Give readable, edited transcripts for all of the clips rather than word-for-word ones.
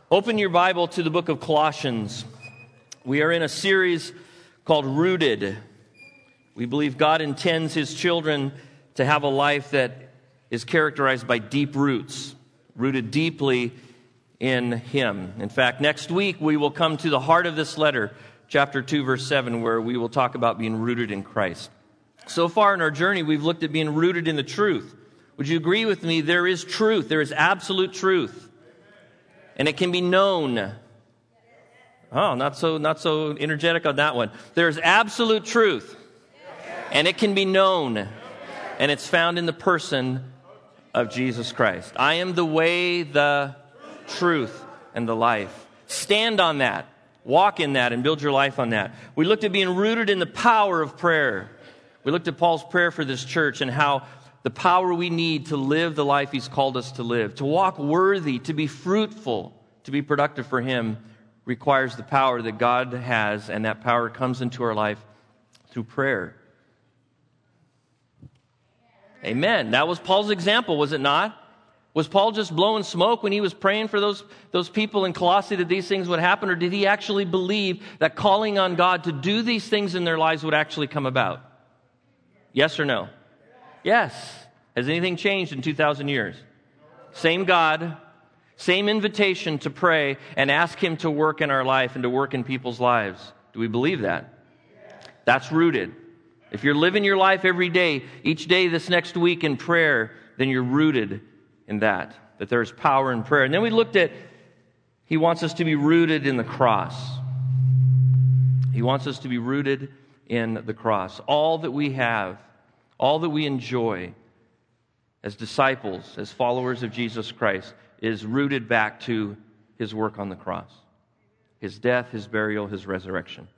Open your Bible to the book of Colossians. We are in a series called Rooted. We believe God intends His children to have a life that is characterized by deep roots, rooted deeply in Him. In fact, next week we will come to the heart of this letter, chapter 2, verse 7, where we will talk about being rooted in Christ. So far in our journey, we've looked at being rooted in the truth. Would you agree with me? There is truth. There is absolute truth. And it can be known. Oh, not so energetic on that one. There's absolute truth. And it can be known. And it's found in the person of Jesus Christ. I am the way, the truth, and the life. Stand on that. Walk in that and build your life on that. We looked at being rooted in the power of prayer. We looked at Paul's prayer for this church and how the power we need to live the life He's called us to live, to walk worthy, to be fruitful, to be productive for Him, requires the power that God has, and that power comes into our life through prayer. Amen. That was Paul's example, was it not? Was Paul just blowing smoke when he was praying for those people in Colossae that these things would happen, or did he actually believe that calling on God to do these things in their lives would actually come about? Yes or no? Yes. Has anything changed in 2,000 years? Same God, same invitation to pray and ask Him to work in our life and to work in people's lives. Do we believe that? That's rooted. If you're living your life every day, each day this next week in prayer, then you're rooted in that there's power in prayer. And then we looked at, He wants us to be rooted in the cross. He wants us to be rooted in the cross. All that we have, all that we enjoy as disciples, as followers of Jesus Christ, is rooted back to His work on the cross. His death, His burial, His resurrection.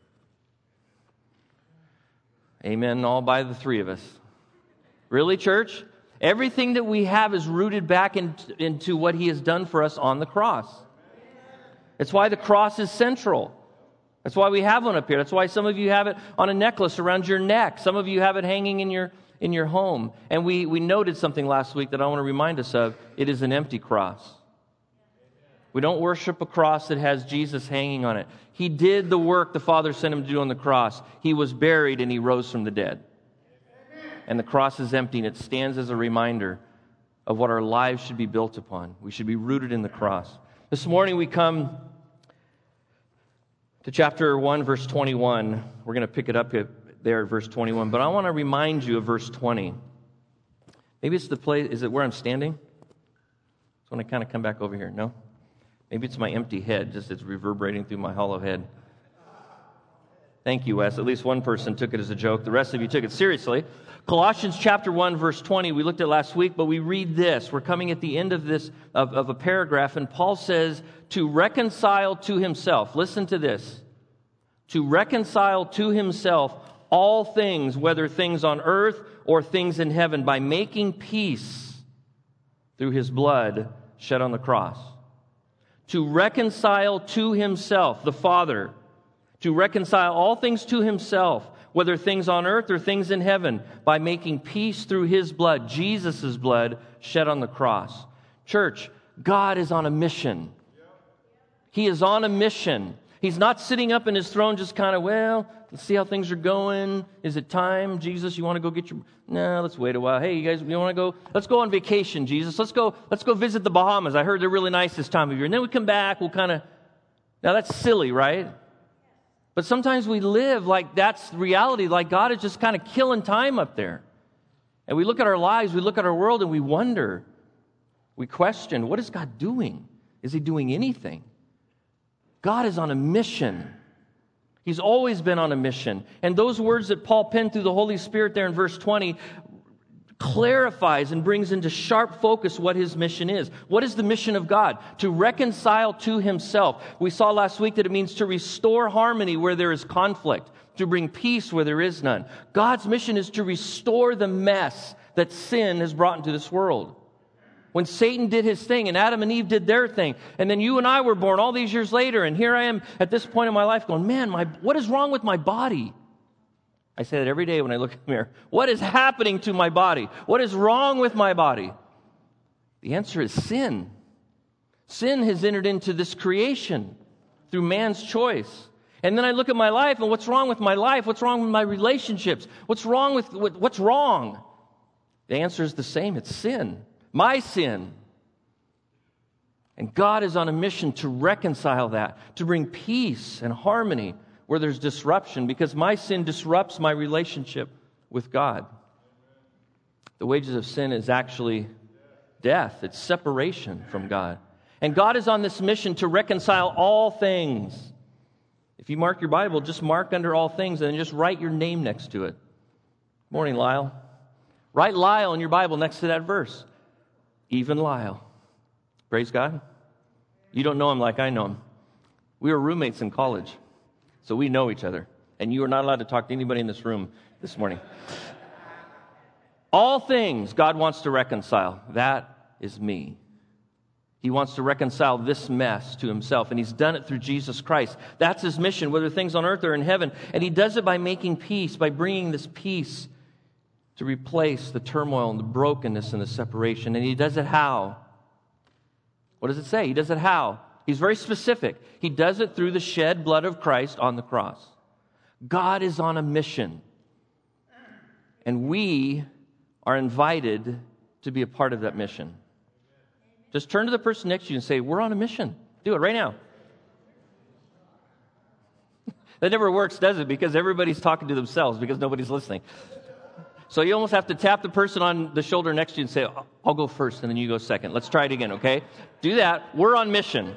Amen, all by the three of us. Really, church? Everything that we have is rooted back into what He has done for us on the cross. That's why the cross is central. That's why we have one up here. That's why some of you have it on a necklace around your neck. Some of you have it hanging in your home. And we noted something last week that I want to remind us of. It is an empty cross. We don't worship a cross that has Jesus hanging on it. He did the work the Father sent Him to do on the cross. He was buried and He rose from the dead. And the cross is empty, and it stands as a reminder of what our lives should be built upon. We should be rooted in the cross. This morning we come to chapter 1, verse 21. We're going to pick it up there at verse 21. But I want to remind you of verse 20. Maybe it's the place, is it where I'm standing? So when I kind of come back over here, no? Maybe it's my empty head, just it's reverberating through my hollow head. Thank you, Wes. At least one person took it as a joke. The rest of you took it seriously. Colossians chapter 1, verse 20, we looked at last week, but we read this. We're coming at the end of this, of a paragraph, and Paul says, to reconcile to himself. Listen to this. To reconcile to himself all things, whether things on earth or things in heaven, by making peace through His blood shed on the cross. To reconcile to Himself, the Father, to reconcile all things to Himself, whether things on earth or things in heaven, by making peace through His blood, Jesus' blood, shed on the cross. Church, God is on a mission. He is on a mission. He's not sitting up in His throne just kind of, well, let's see how things are going. Is it time? Jesus, you want to go get your... No, let's wait a while. Hey, you guys, you want to go? Let's go on vacation, Jesus. Let's go visit the Bahamas. I heard they're really nice this time of year. And then we come back, we'll kind of... Now, that's silly, right? But sometimes we live like that's reality, like God is just kind of killing time up there. And we look at our lives, we look at our world, and we wonder, we question, what is God doing? Is He doing anything? God is on a mission. He's always been on a mission. And those words that Paul penned through the Holy Spirit there in verse 20 clarifies and brings into sharp focus what His mission is. What is the mission of God? To reconcile to Himself. We saw last week that it means to restore harmony where there is conflict, to bring peace where there is none. God's mission is to restore the mess that sin has brought into this world. When Satan did his thing and Adam and Eve did their thing, and then you and I were born all these years later, and here I am at this point in my life going, man, what is wrong with my body? I say that every day when I look in the mirror. What is happening to my body? What is wrong with my body? The answer is sin. Sin has entered into this creation through man's choice. And then I look at my life, and what's wrong with my life? What's wrong with my relationships? What's wrong with what's wrong? The answer is the same. It's sin. My sin. And God is on a mission to reconcile that, to bring peace and harmony where there's disruption, because my sin disrupts my relationship with God. The wages of sin is actually death. It's separation from God. And God is on this mission to reconcile all things. If you mark your Bible, just mark under all things and then just write your name next to it. Morning, Lyle. Write Lyle in your Bible next to that verse. Even Lyle. Praise God. You don't know him like I know him. We were roommates in college, so we know each other. And you are not allowed to talk to anybody in this room this morning. All things God wants to reconcile. That is me. He wants to reconcile this mess to himself, and he's done it through Jesus Christ. That's his mission, whether things on earth or in heaven. And he does it by making peace, by bringing this peace to replace the turmoil and the brokenness and the separation. And he does it how? What does it say? He does it how? He's very specific. He does it through the shed blood of Christ on the cross. God is on a mission. And we are invited to be a part of that mission. Just turn to the person next to you and say, we're on a mission. Do it right now. That never works, does it? Because everybody's talking to themselves because nobody's listening. So you almost have to tap the person on the shoulder next to you and say, I'll go first and then you go second. Let's try it again, okay? Do that. We're on mission.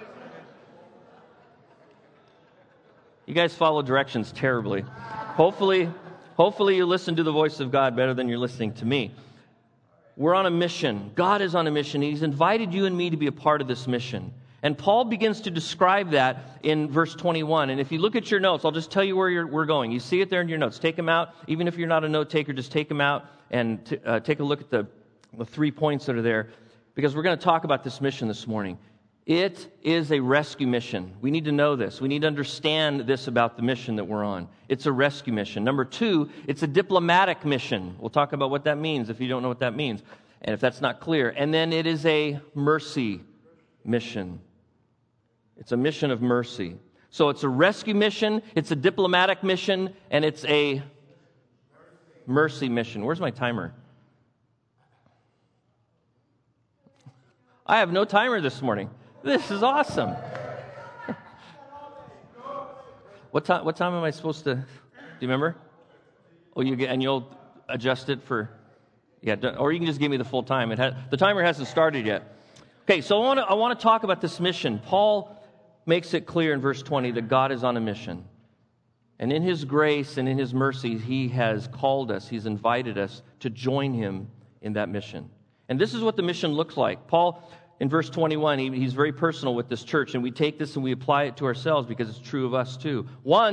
You guys follow directions terribly. Hopefully you listen to the voice of God better than you're listening to me. We're on a mission. God is on a mission. He's invited you and me to be a part of this mission. And Paul begins to describe that in verse 21. And if you look at your notes, I'll just tell you where we're going. You see it there in your notes. Take them out. Even if you're not a note taker, just take them out and take a look at the 3 points that are there. Because we're going to talk about this mission this morning. It is a rescue mission. We need to know this. We need to understand this about the mission that we're on. It's a rescue mission. Number 2, it's a diplomatic mission. We'll talk about what that means if you don't know what that means, and if that's not clear. And then it is a mercy mission. It's a mission of mercy. So it's a rescue mission, it's a diplomatic mission, and it's a mercy mission. Where's my timer? I have no timer this morning. This is awesome. What time am I supposed to? Do you remember? Oh, you'll adjust it for. Yeah, or you can just give me the full time. The timer hasn't started yet. Okay, so I want to talk about this mission. Paul makes it clear in verse 20 that God is on a mission, and in His grace and in His mercy, He has called us. He's invited us to join Him in that mission. And this is what the mission looks like. Paul. In verse 21, he's very personal with this church, and we take this and we apply it to ourselves because it's true of us too.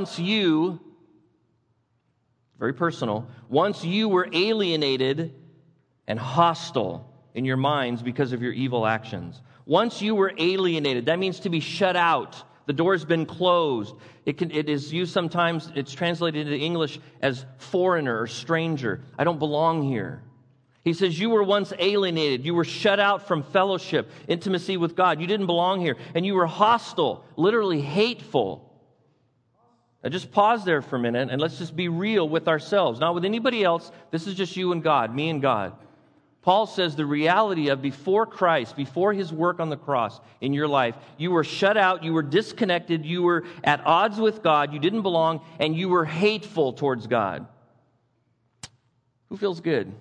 Very personal, once you were alienated and hostile in your minds because of your evil actions. Once you were alienated, that means to be shut out. The door's been closed. It is used sometimes, it's translated into English as foreigner or stranger. I don't belong here. He says, you were once alienated. You were shut out from fellowship, intimacy with God. You didn't belong here. And you were hostile, literally hateful. Now just pause there for a minute and let's just be real with ourselves. Not with anybody else. This is just you and God, me and God. Paul says the reality of before Christ, before His work on the cross in your life, you were shut out, you were disconnected, you were at odds with God, you didn't belong, and you were hateful towards God. Who feels good?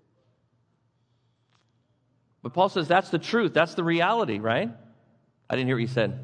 But Paul says that's the truth. That's the reality, right? I didn't hear what you said.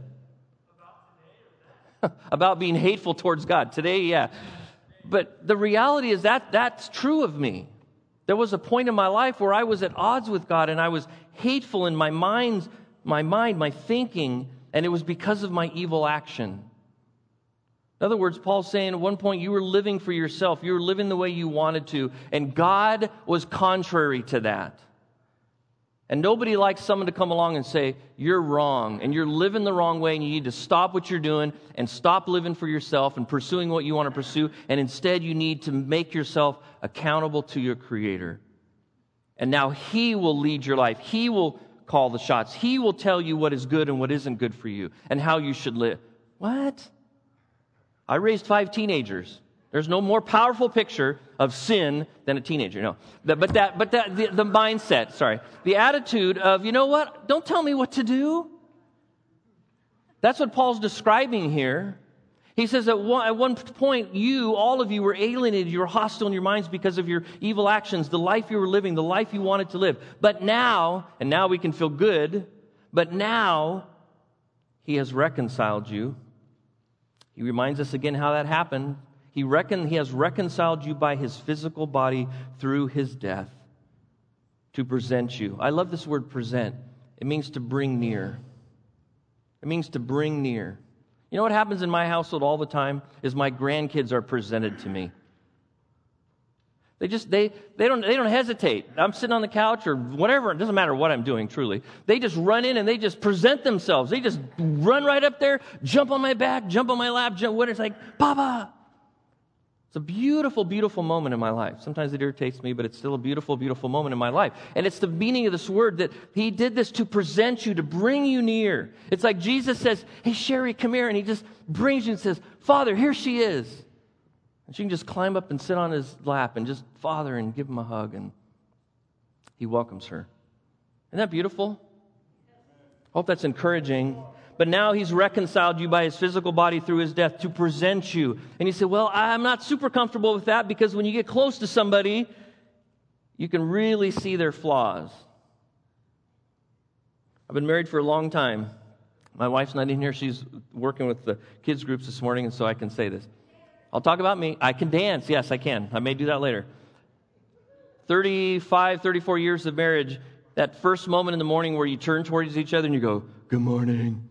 About being hateful towards God. Today, yeah. But the reality is that's true of me. There was a point in my life where I was at odds with God and I was hateful in my mind, my thinking, and it was because of my evil action. In other words, Paul's saying at one point you were living for yourself. You were living the way you wanted to, and God was contrary to that. And nobody likes someone to come along and say, you're wrong, and you're living the wrong way, and you need to stop what you're doing and stop living for yourself and pursuing what you want to pursue, and instead you need to make yourself accountable to your Creator. And now He will lead your life. He will call the shots. He will tell you what is good and what isn't good for you and how you should live. What? I raised 5 teenagers. There's no more powerful picture of sin than a teenager. No, the mindset, the attitude of, you know what? Don't tell me what to do. That's what Paul's describing here. He says at one point, all of you were alienated, you were hostile in your minds because of your evil actions, the life you were living, the life you wanted to live. But now, and now we can feel good, but now he has reconciled you. He reminds us again how that happened. He has reconciled you by his physical body through his death to present you. I love this word present. It means to bring near. It means to bring near. You know what happens in my household all the time is my grandkids are presented to me. They don't hesitate. I'm sitting on the couch or whatever. It doesn't matter what I'm doing, truly. They just run in and they just present themselves. They just run right up there, jump on my back, jump on my lap, it's like, Papa. It's a beautiful, beautiful moment in my life. Sometimes it irritates me, but it's still a beautiful, beautiful moment in my life. And it's the meaning of this word that he did this to present you, to bring you near. It's like Jesus says, hey, Sherry, come here. And he just brings you and says, Father, here she is. And she can just climb up and sit on his lap and just, Father, and give him a hug. And he welcomes her. Isn't that beautiful? I hope that's encouraging. But now he's reconciled you by his physical body through his death to present you. And he said, well, I'm not super comfortable with that because when you get close to somebody, you can really see their flaws. I've been married for a long time. My wife's not in here. She's working with the kids groups this morning, and so I can say this. I'll talk about me. I can dance. Yes, I can. I may do that later. 34 years of marriage, that first moment in the morning where you turn towards each other and you go, good morning.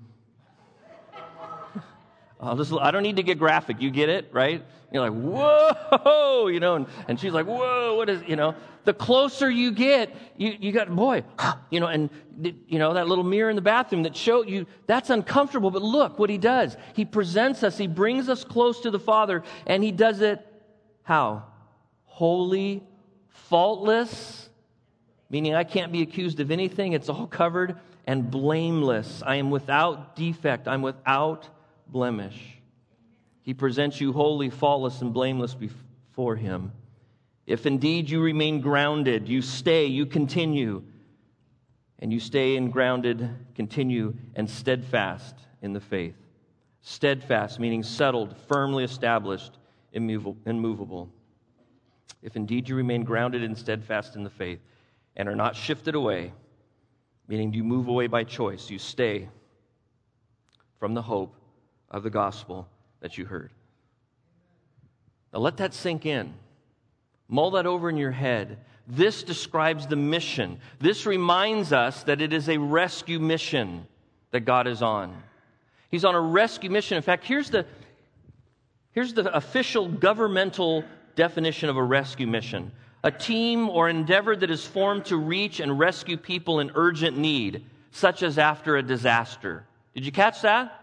I don't need to get graphic. You get it, right? You're like, whoa, and she's like, whoa, what is, the closer you get, you got, boy, and, that little mirror in the bathroom that showed you, that's uncomfortable, but look what he does. He presents us, he brings us close to the Father, and he does it, how? Holy, faultless, meaning I can't be accused of anything, it's all covered, and blameless. I am without defect, I'm without blemish. He presents you holy, faultless, and blameless before him. If indeed you remain grounded, you stay, you continue, and you stay in grounded, continue, and steadfast in the faith. Steadfast, meaning settled, firmly established, immovable. If indeed you remain grounded and steadfast in the faith, and are not shifted away, meaning you move away by choice, you stay from the hope of the gospel that you heard. Now let that sink in. Mull that over in your head. This describes the mission. This reminds us that it is a rescue mission that God is on. He's on a rescue mission. In fact, here's the official governmental definition of a rescue mission. A team or endeavor that is formed to reach and rescue people in urgent need, such as after a disaster. Did you catch that?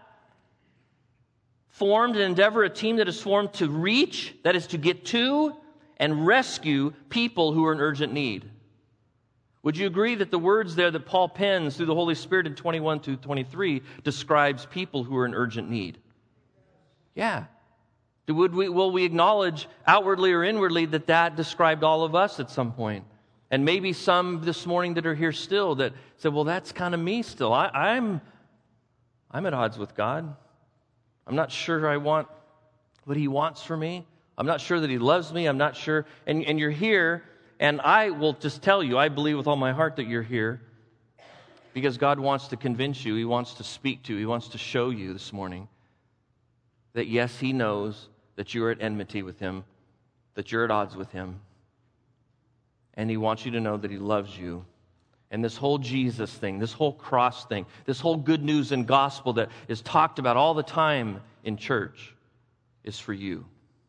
Formed an endeavor, a team that is formed to reach, that is to get to, and rescue people who are in urgent need. Would you agree that the words there that Paul pens through the Holy Spirit in 21 to 23 describes people who are in urgent need? Yeah. Will we acknowledge outwardly or inwardly that described all of us at some point? And maybe some this morning that are here still that said, well, that's kind of me still. I'm at odds with God. I'm not sure I want what he wants for me. I'm not sure that he loves me. I'm not sure. And you're here, and I will just tell you, I believe with all my heart that you're here because God wants to convince you. He wants to speak to you. He wants to show you this morning that, yes, he knows that you're at enmity with him, that you're at odds with him, and he wants you to know that he loves you. And this whole Jesus thing, this whole cross thing, this whole good news and gospel that is talked about all the time in church is for you.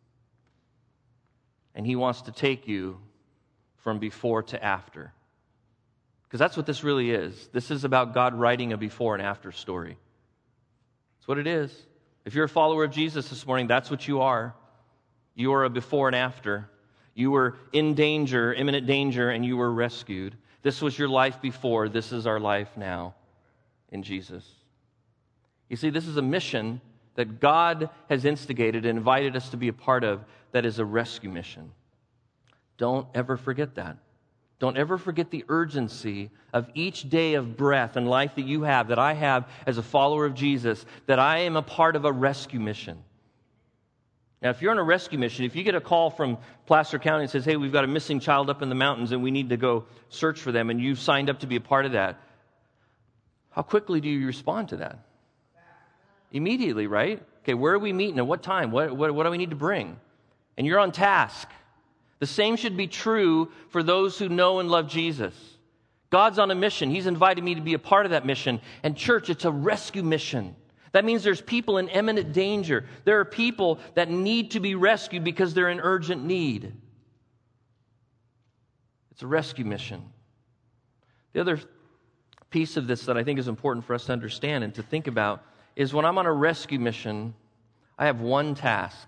And he wants to take you from before to after. Because that's what this really is. This is about God writing a before and after story. That's what it is. If you're a follower of Jesus this morning, that's what you are. You are a before and after. You were in danger, imminent danger, and you were rescued. This was your life before. This is our life now in Jesus. You see, this is a mission that God has instigated and invited us to be a part of that is a rescue mission. Don't ever forget that. Don't ever forget the urgency of each day of breath and life that you have, that I have as a follower of Jesus, that I am a part of a rescue mission. Now, if you're on a rescue mission, if you get a call from Placer County and says, hey, we've got a missing child up in the mountains and we need to go search for them, and you've signed up to be a part of that, how quickly do you respond to that? Immediately, right? Okay, where are we meeting? At what time? What do we need to bring? And you're on task. The same should be true for those who know and love Jesus. God's on a mission. He's invited me to be a part of that mission. And church, it's a rescue mission. That means there's people in imminent danger. There are people that need to be rescued because they're in urgent need. It's a rescue mission. The other piece of this that I think is important for us to understand and to think about is when I'm on a rescue mission, I have one task.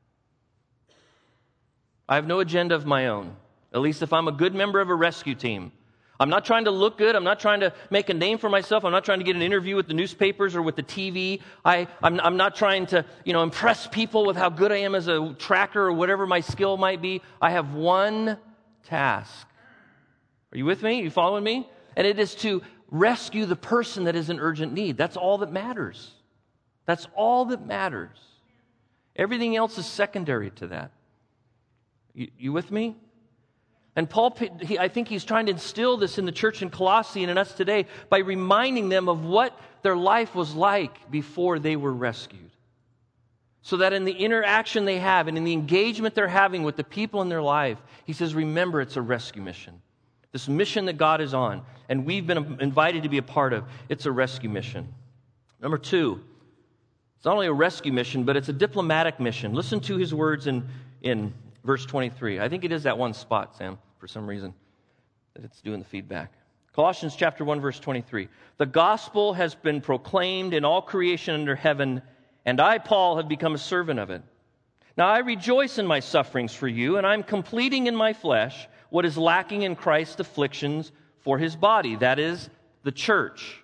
I have no agenda of my own, at least if I'm a good member of a rescue team. I'm not trying to look good. I'm not trying to make a name for myself. I'm not trying to get an interview with the newspapers or with the TV. I'm not trying to, impress people with how good I am as a tracker or whatever my skill might be. I have one task. Are you with me? Are you following me? And it is to rescue the person that is in urgent need. That's all that matters. That's all that matters. Everything else is secondary to that. You with me? And Paul, I think he's trying to instill this in the church in Colossae and in us today by reminding them of what their life was like before they were rescued. So that in the interaction they have and in the engagement they're having with the people in their life, he says, remember, it's a rescue mission. This mission that God is on, and we've been invited to be a part of, it's a rescue mission. Number two, it's not only a rescue mission, but it's a diplomatic mission. Listen to his words in verse 23. I think it is that one spot, Sam, for some reason, that it's doing the feedback. Colossians chapter 1, verse 23. The gospel has been proclaimed in all creation under heaven, and I, Paul, have become a servant of it. Now I rejoice in my sufferings for you, and I'm completing in my flesh what is lacking in Christ's afflictions for his body, that is, the church.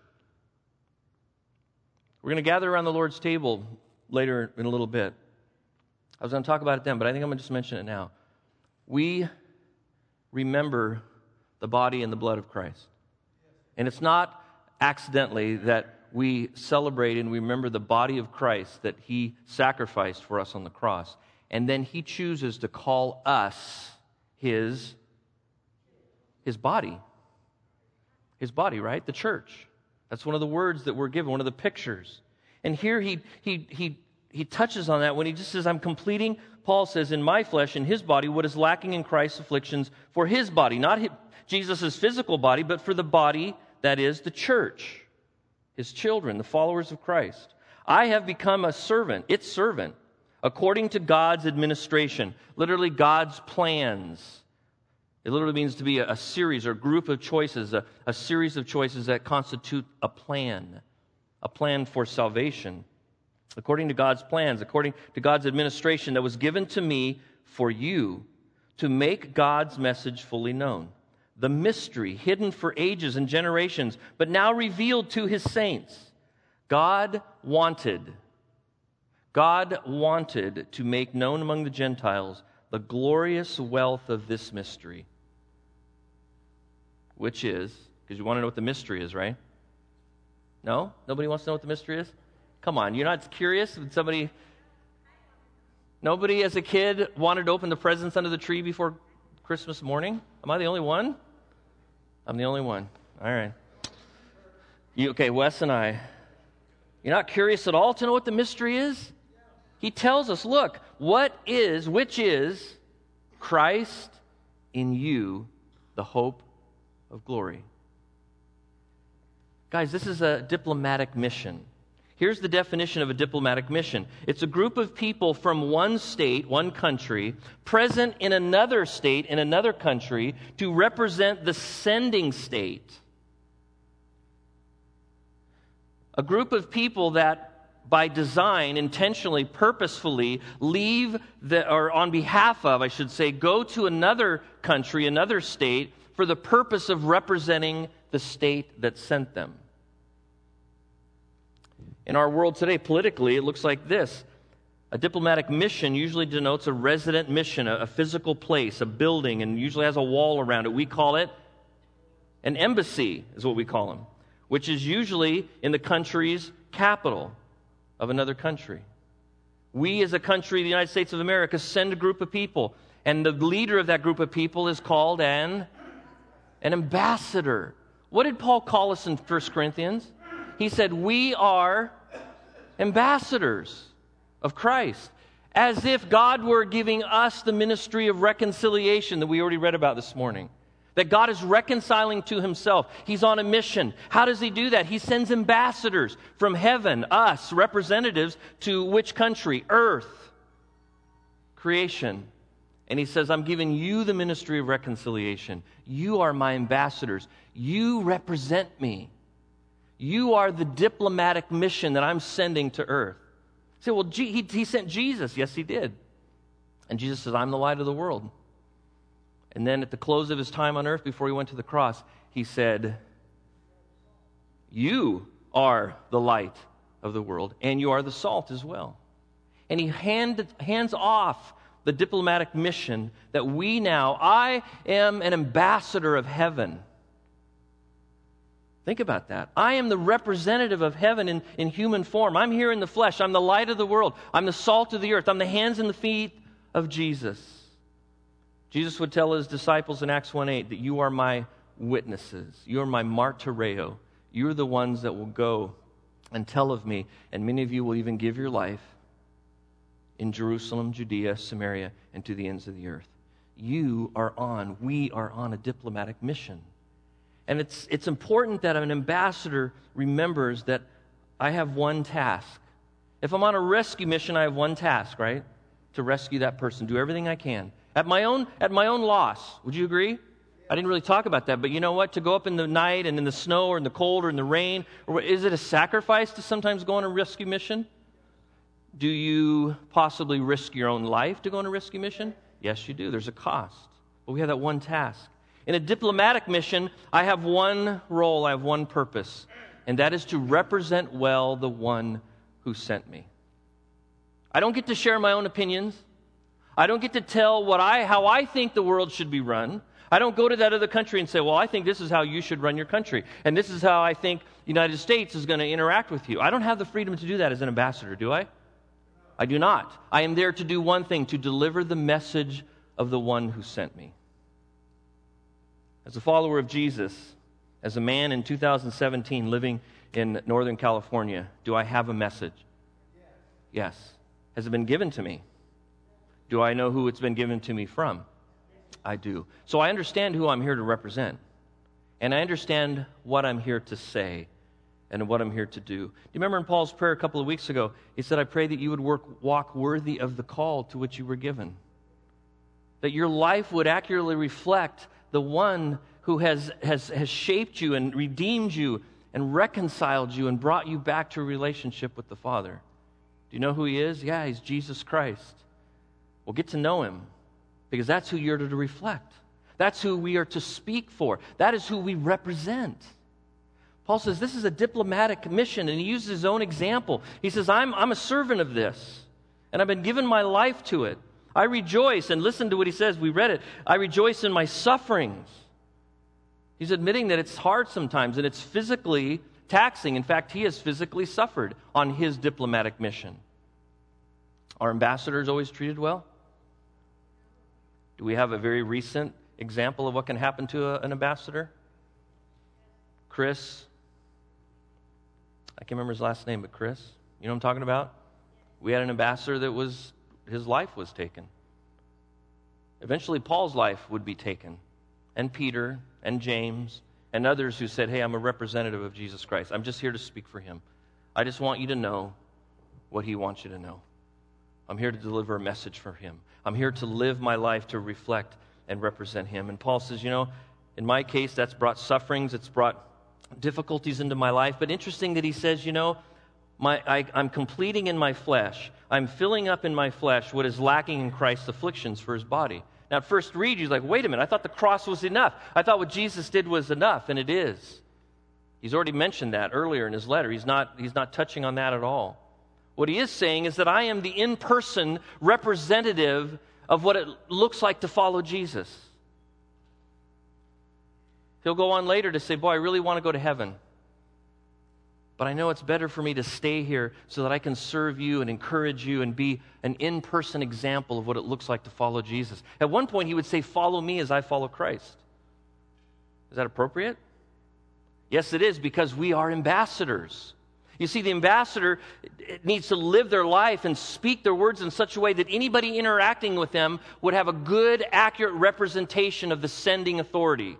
We're going to gather around the Lord's table later in a little bit. I was going to talk about it then, but I think I'm going to just mention it now. We remember the body and the blood of Christ. And it's not accidentally that we celebrate and we remember the body of Christ that he sacrificed for us on the cross. And then he chooses to call us his body. His body, right? The church. That's one of the words that we're given, one of the pictures. And here he touches on that when he just says, I'm completing, Paul says, in my flesh, in his body, what is lacking in Christ's afflictions for his body. Not Jesus' physical body, but for the body that is the church. His children, the followers of Christ. I have become a servant, its servant, according to God's administration. Literally, God's plans. It literally means to be a series or group of choices, a series of choices that constitute a plan for salvation. According to God's plans, according to God's administration that was given to me for you to make God's message fully known. The mystery hidden for ages and generations, but now revealed to his saints. God wanted to make known among the Gentiles the glorious wealth of this mystery. Which is, because you want to know what the mystery is, right? No? Nobody wants to know what the mystery is? Come on, you're not curious? Nobody as a kid wanted to open the presents under the tree before Christmas morning? Am I the only one? I'm the only one. All right. Okay, Wes and I. You're not curious at all to know what the mystery is? He tells us, look, which is Christ in you, the hope of glory. Guys, this is a diplomatic mission. Here's the definition of a diplomatic mission. It's a group of people from one state, one country, present in another state, in another country, to represent the sending state. A group of people that, by design, intentionally, purposefully, on behalf of, go to another country, another state, for the purpose of representing the state that sent them. In our world today, politically, it looks like this. A diplomatic mission usually denotes a resident mission, a physical place, a building, and usually has a wall around it. We call it an embassy, is what we call them, which is usually in the country's capital of another country. We as a country, the United States of America, send a group of people, and the leader of that group of people is called an ambassador. What did Paul call us in 1 Corinthians? He said, we are ambassadors of Christ, as if God were giving us the ministry of reconciliation that we already read about this morning. That God is reconciling to himself. He's on a mission. How does he do that? He sends ambassadors from heaven, us, representatives, to which country? Earth, creation. And he says, I'm giving you the ministry of reconciliation. You are my ambassadors. You represent me. You are the diplomatic mission that I'm sending to earth. You say, well, he sent Jesus. Yes, he did. And Jesus says, I'm the light of the world. And then at the close of his time on earth, before he went to the cross, he said, you are the light of the world, and you are the salt as well. And he hands off the diplomatic mission that I am an ambassador of heaven. Think about that. I am the representative of heaven in human form. I'm here in the flesh. I'm the light of the world. I'm the salt of the earth. I'm the hands and the feet of Jesus. Jesus would tell his disciples in Acts 1:8 that you are my witnesses. You are my martyreo. You're the ones that will go and tell of me. And many of you will even give your life in Jerusalem, Judea, Samaria, and to the ends of the earth. We are on a diplomatic mission. And it's important that an ambassador remembers that I have one task. If I'm on a rescue mission, I have one task, right? To rescue that person, do everything I can. At my own loss. Would you agree? I didn't really talk about that, but you know what? To go up in the night and in the snow or in the cold or in the rain, or is it a sacrifice to sometimes go on a rescue mission? Do you possibly risk your own life to go on a rescue mission? Yes, you do. There's a cost. But we have that one task. In a diplomatic mission, I have one role, I have one purpose, and that is to represent well the one who sent me. I don't get to share my own opinions. I don't get to tell how I think the world should be run. I don't go to that other country and say, well, I think this is how you should run your country, and this is how I think the United States is going to interact with you. I don't have the freedom to do that as an ambassador, do I? I do not. I am there to do one thing, to deliver the message of the one who sent me. As a follower of Jesus, as a man in 2017 living in Northern California, do I have a message? Yes. Has it been given to me? Do I know who it's been given to me from? I do. So I understand who I'm here to represent. And I understand what I'm here to say and what I'm here to do. Do you remember in Paul's prayer a couple of weeks ago, he said, I pray that you would walk worthy of the call to which you were given. That your life would accurately reflect the one who has shaped you and redeemed you and reconciled you and brought you back to a relationship with the Father. Do you know who he is? Yeah, he's Jesus Christ. Well, get to know him, because that's who you're to reflect. That's who we are to speak for. That is who we represent. Paul says this is a diplomatic mission, and he uses his own example. He says, I'm a servant of this, and I've been given my life to it. I rejoice, and listen to what he says. We read it. I rejoice in my sufferings. He's admitting that it's hard sometimes, and it's physically taxing. In fact, he has physically suffered on his diplomatic mission. Are ambassadors always treated well? Do we have a very recent example of what can happen to an ambassador? Chris. I can't remember his last name, but Chris. You know what I'm talking about? We had an ambassador that his life was taken. Eventually, Paul's life would be taken. And Peter and James and others who said, hey, I'm a representative of Jesus Christ. I'm just here to speak for him. I just want you to know what he wants you to know. I'm here to deliver a message for him. I'm here to live my life to reflect and represent him. And Paul says, in my case, that's brought sufferings. It's brought difficulties into my life. But interesting that he says, I'm completing in my flesh. I'm filling up in my flesh what is lacking in Christ's afflictions for his body. Now, at first read, you're like, wait a minute, I thought the cross was enough. I thought what Jesus did was enough, and it is. He's already mentioned that earlier in his letter. He's not touching on that at all. What he is saying is that I am the in-person representative of what it looks like to follow Jesus. He'll go on later to say, boy, I really want to go to heaven. But I know it's better for me to stay here so that I can serve you and encourage you and be an in-person example of what it looks like to follow Jesus. At one point, he would say, follow me as I follow Christ. Is that appropriate? Yes, it is, because we are ambassadors. You see, the ambassador needs to live their life and speak their words in such a way that anybody interacting with them would have a good, accurate representation of the sending authority.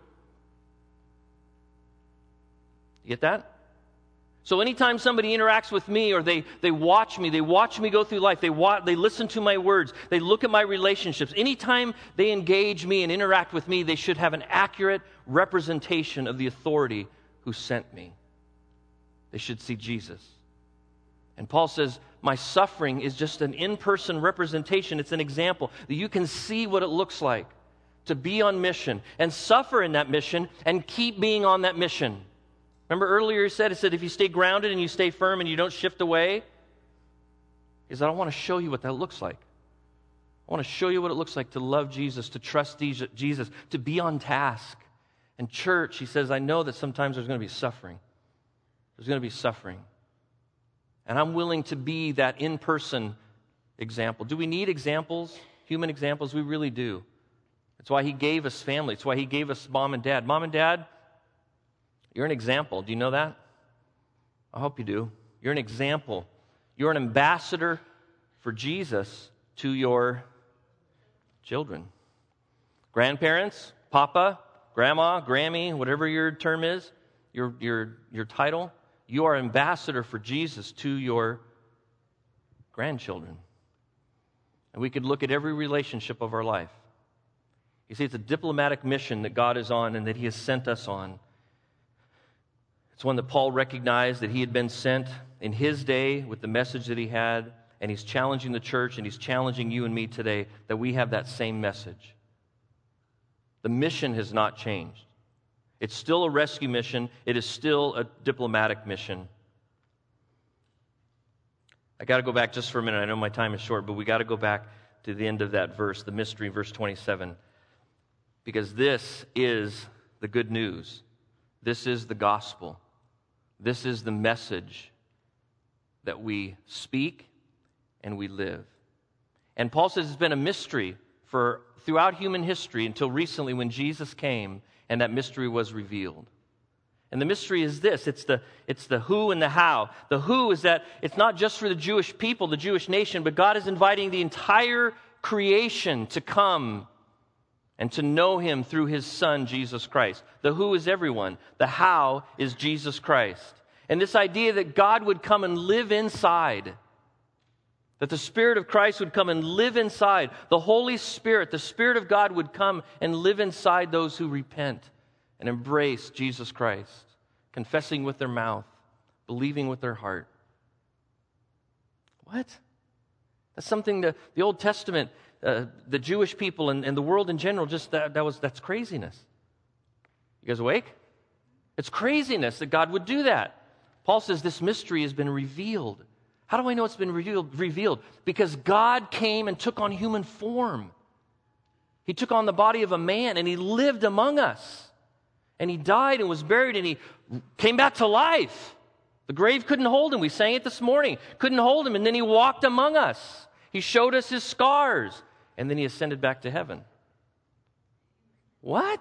You get that? So anytime somebody interacts with me or they watch me go through life, they listen to my words, they look at my relationships, anytime they engage me and interact with me, they should have an accurate representation of the authority who sent me. They should see Jesus. And Paul says, my suffering is just an in-person representation. It's an example that you can see what it looks like to be on mission and suffer in that mission and keep being on that mission. Remember earlier it said if you stay grounded and you stay firm and you don't shift away, he said, I want to show you what that looks like. I want to show you what it looks like to love Jesus, to trust Jesus, to be on task. And church, he says, I know that sometimes there's going to be suffering. There's going to be suffering. And I'm willing to be that in-person example. Do we need examples, human examples? We really do. That's why he gave us family. It's why he gave us mom and dad. Mom and dad, you're an example. Do you know that? I hope you do. You're an example. You're an ambassador for Jesus to your children. Grandparents, Papa, Grandma, Grammy, whatever your term is, your title, you are ambassador for Jesus to your grandchildren. And we could look at every relationship of our life. You see, it's a diplomatic mission that God is on and that he has sent us on. It's one that Paul recognized that he had been sent in his day with the message that he had, and he's challenging the church and he's challenging you and me today that we have that same message. The mission has not changed. It's still a rescue mission. It is still a diplomatic mission. I got to go back just for a minute. I know my time is short, but we got to go back to the end of that verse, the mystery, verse 27, because this is the good news. This is the gospel. This is the message that we speak and we live. And Paul says it's been a mystery throughout human history until recently when Jesus came and that mystery was revealed. And the mystery is this, it's the who and the how. The who is that it's not just for the Jewish people, the Jewish nation, but God is inviting the entire creation to come and to know him through his Son, Jesus Christ. The who is everyone. The how is Jesus Christ. And this idea that God would come and live inside, that the Spirit of Christ would come and live inside. The Holy Spirit, the Spirit of God would come and live inside those who repent and embrace Jesus Christ, confessing with their mouth, believing with their heart. What? That's something that the Old Testament, the Jewish people and the world in general, that's craziness. You guys awake? It's craziness that God would do that. Paul says this mystery has been revealed. How do I know it's been revealed? Because God came and took on human form. He took on the body of a man and he lived among us. And he died and was buried and he came back to life. The grave couldn't hold him. We sang it this morning. Couldn't hold him. And then he walked among us. He showed us his scars. And then he ascended back to heaven. What?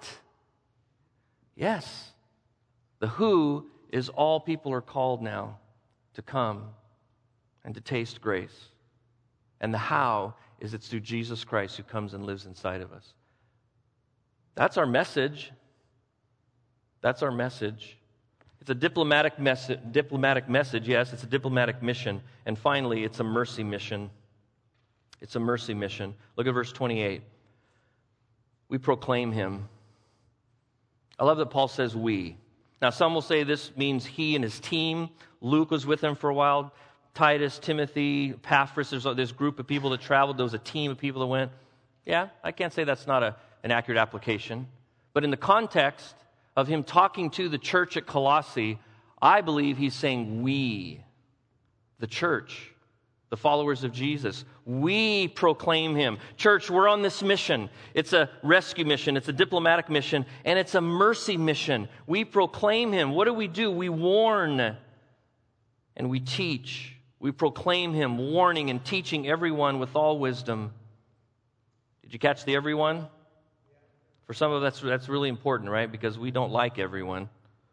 Yes. The who is all people are called now to come and to taste grace. And the how is it's through Jesus Christ who comes and lives inside of us. That's our message. That's our message. It's a diplomatic message, yes, it's a diplomatic mission. And finally, it's a mercy mission. It's a mercy mission. Look at verse 28. We proclaim him. I love that Paul says we. Now, some will say this means he and his team. Luke was with him for a while. Titus, Timothy, Epaphras, there's this group of people that traveled. There was a team of people that went. Yeah, I can't say that's not an accurate application. But in the context of him talking to the church at Colossae, I believe he's saying we, the church, the followers of Jesus, we proclaim him. Church, we're on this mission. It's a rescue mission. It's a diplomatic mission. And it's a mercy mission. We proclaim him. What do? We warn and we teach. We proclaim him, warning and teaching everyone with all wisdom. Did you catch the everyone? For some of us, that's really important, right? Because we don't like everyone.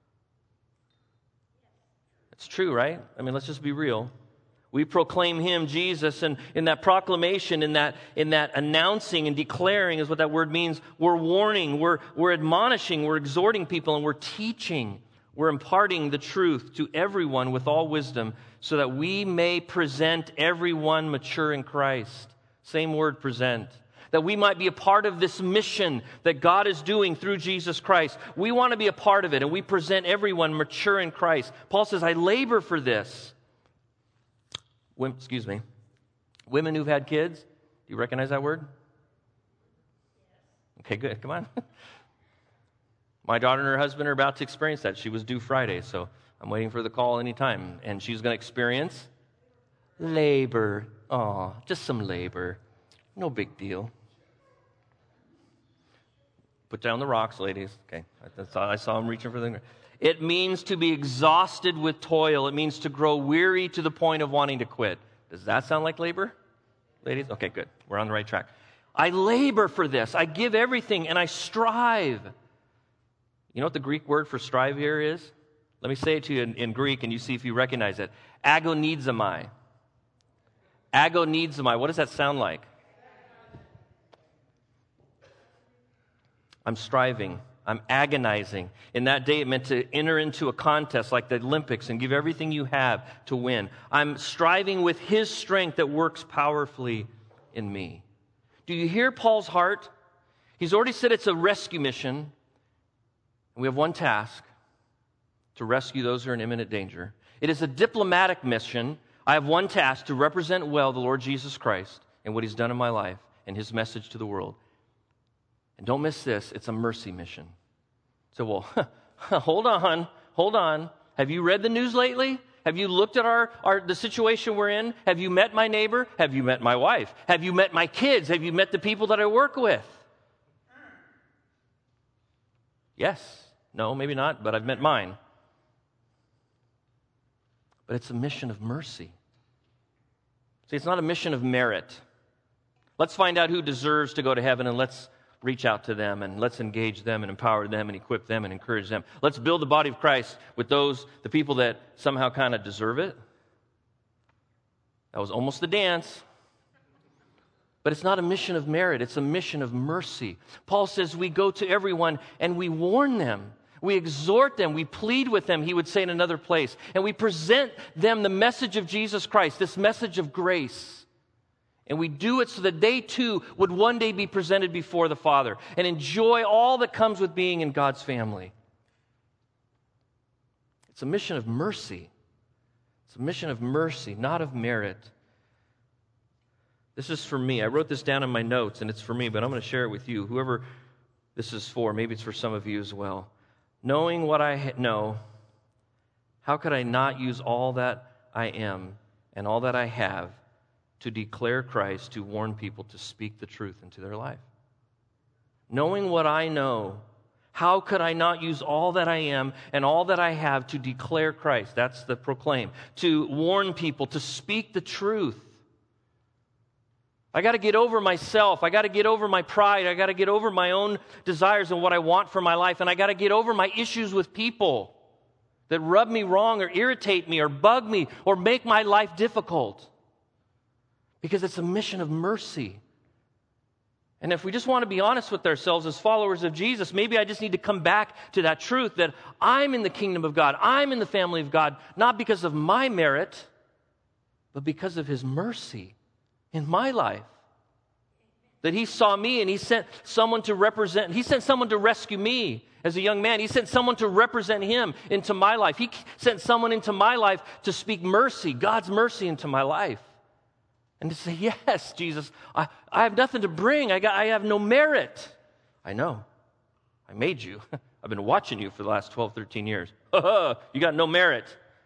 It's true, right? I mean, let's just be real. We proclaim him, Jesus, and in that proclamation, in that announcing and declaring is what that word means. We're warning, we're admonishing, we're exhorting people, and we're teaching. We're imparting the truth to everyone with all wisdom so that we may present everyone mature in Christ. Same word, present. That we might be a part of this mission that God is doing through Jesus Christ. We want to be a part of it, and we present everyone mature in Christ. Paul says, I labor for this. Women who've had kids, do you recognize that word? Okay, good. Come on. My daughter and her husband are about to experience that. She was due Friday, so I'm waiting for the call anytime. And she's going to experience labor. Oh, just some labor. No big deal. Put down the rocks, ladies. Okay, I saw them reaching for the... It means to be exhausted with toil. It means to grow weary to the point of wanting to quit. Does that sound like labor, ladies? Okay, good. We're on the right track. I labor for this. I give everything, and I strive. You know what the Greek word for strive here is? Let me say it to you in Greek, and you see if you recognize it. Agonizomai. Agonizomai. What does that sound like? I'm striving. I'm agonizing. In that day, it meant to enter into a contest like the Olympics and give everything you have to win. I'm striving with his strength that works powerfully in me. Do you hear Paul's heart? He's already said it's a rescue mission. We have one task, to rescue those who are in imminent danger. It is a diplomatic mission. I have one task, to represent well the Lord Jesus Christ and what he's done in my life and his message to the world. And don't miss this, it's a mercy mission. So, well, hold on. Have you read the news lately? Have you looked at the situation we're in? Have you met my neighbor? Have you met my wife? Have you met my kids? Have you met the people that I work with? Yes. No, maybe not, but I've met mine. But it's a mission of mercy. See, it's not a mission of merit. Let's find out who deserves to go to heaven and let's reach out to them and let's engage them and empower them and equip them and encourage them. Let's build the body of Christ with the people that somehow kind of deserve it. That was almost the dance. But it's not a mission of merit. It's a mission of mercy. Paul says we go to everyone and we warn them. We exhort them. We plead with them, he would say in another place. And we present them the message of Jesus Christ, this message of grace. And we do it so that they too would one day be presented before the Father and enjoy all that comes with being in God's family. It's a mission of mercy. It's a mission of mercy, not of merit. This is for me. I wrote this down in my notes, and it's for me, but I'm going to share it with you. Whoever this is for, maybe it's for some of you as well. Knowing what I know, how could I not use all that I am and all that I have to declare Christ, to warn people, to speak the truth into their life? Knowing what I know, how could I not use all that I am and all that I have to declare Christ? That's the proclaim. To warn people, to speak the truth. I got to get over myself. I got to get over my pride. I got to get over my own desires and what I want for my life. And I got to get over my issues with people that rub me wrong or irritate me or bug me or make my life difficult. Because it's a mission of mercy. And if we just want to be honest with ourselves as followers of Jesus, maybe I just need to come back to that truth that I'm in the kingdom of God. I'm in the family of God, not because of my merit, but because of his mercy in my life. That he saw me and he sent someone to represent, he sent someone to rescue me as a young man. He sent someone to represent him into my life. He sent someone into my life to speak mercy, God's mercy into my life. And to say, yes, Jesus, I have nothing to bring. I have no merit. I know. I made you. I've been watching you for the last 12, 13 years. You got no merit.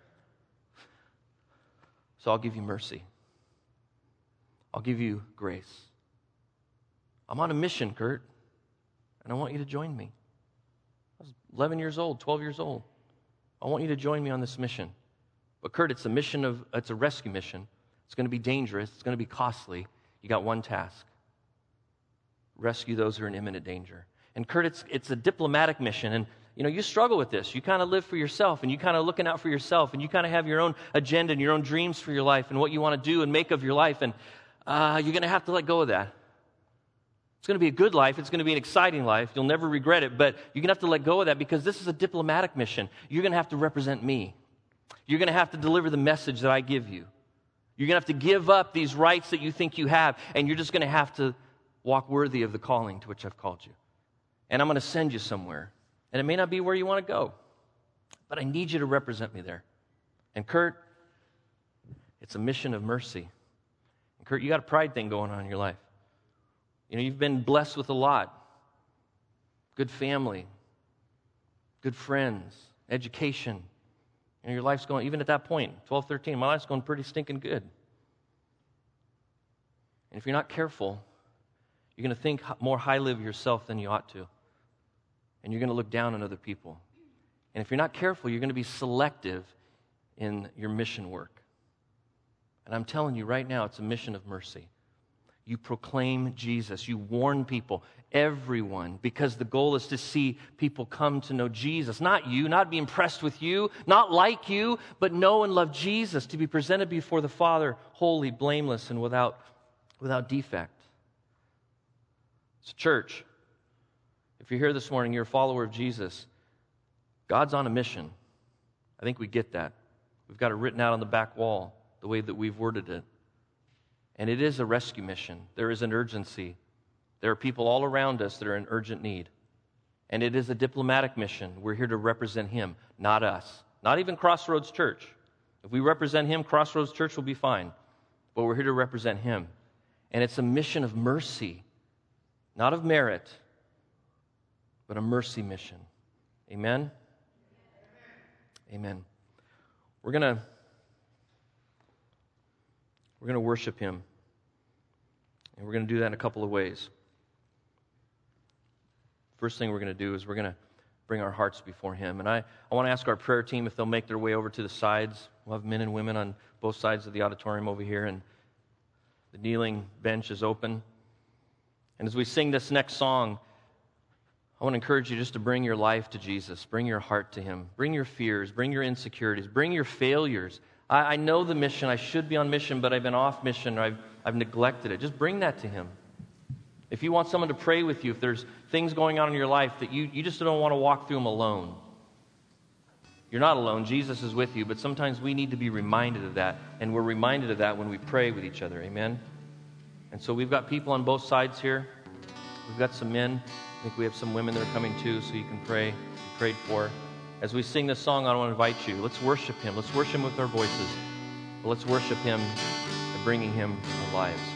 So I'll give you mercy. I'll give you grace. I'm on a mission, Kurt, and I want you to join me. I was 11 years old, 12 years old. I want you to join me on this mission. But Kurt, it's a rescue mission. It's going to be dangerous. It's going to be costly. You got one task. Rescue those who are in imminent danger. And Kurt, it's a diplomatic mission. And, you struggle with this. You kind of live for yourself, and you kind of looking out for yourself, and you kind of have your own agenda and your own dreams for your life and what you want to do and make of your life. And you're going to have to let go of that. It's going to be a good life. It's going to be an exciting life. You'll never regret it. But you're going to have to let go of that because this is a diplomatic mission. You're going to have to represent me. You're going to have to deliver the message that I give you. You're going to have to give up these rights that you think you have, and you're just going to have to walk worthy of the calling to which I've called you. And I'm going to send you somewhere. And it may not be where you want to go, but I need you to represent me there. And Kurt, it's a mission of mercy. And Kurt, you got a pride thing going on in your life. You've been blessed with a lot. Good family, good friends, education. Your life's going, even at that point, 12, 13, my life's going pretty stinking good. And if you're not careful, you're going to think more highly of yourself than you ought to. And you're going to look down on other people. And if you're not careful, you're going to be selective in your mission work. And I'm telling you right now, it's a mission of mercy. You proclaim Jesus. You warn people, everyone, because the goal is to see people come to know Jesus. Not you, not be impressed with you, not like you, but know and love Jesus, to be presented before the Father, holy, blameless, and without defect. So church, if you're here this morning, you're a follower of Jesus, God's on a mission. I think we get that. We've got it written out on the back wall, the way that we've worded it. And it is a rescue mission. There is an urgency. There are people all around us that are in urgent need. And it is a diplomatic mission. We're here to represent Him, not us. Not even Crossroads Church. If we represent Him, Crossroads Church will be fine. But we're here to represent Him. And it's a mission of mercy, not of merit, but a mercy mission. Amen? Amen. We're going to worship Him. And we're going to do that in a couple of ways. First thing we're going to do is we're going to bring our hearts before Him. And I want to ask our prayer team if they'll make their way over to the sides. We'll have men and women on both sides of the auditorium over here, and the kneeling bench is open. And as we sing this next song, I want to encourage you just to bring your life to Jesus. Bring your heart to Him. Bring your fears. Bring your insecurities. Bring your failures. I know the mission. I should be on mission, but I've been off mission, or I've neglected it. Just bring that to Him. If you want someone to pray with you, if there's things going on in your life that you just don't want to walk through them alone, you're not alone. Jesus is with you, but sometimes we need to be reminded of that, and we're reminded of that when we pray with each other. Amen? And so we've got people on both sides here. We've got some men. I think we have some women that are coming too, so you can pray. Be prayed for. As we sing this song, I want to invite you. Let's worship Him. Let's worship Him with our voices. But let's worship Him by bringing Him our lives.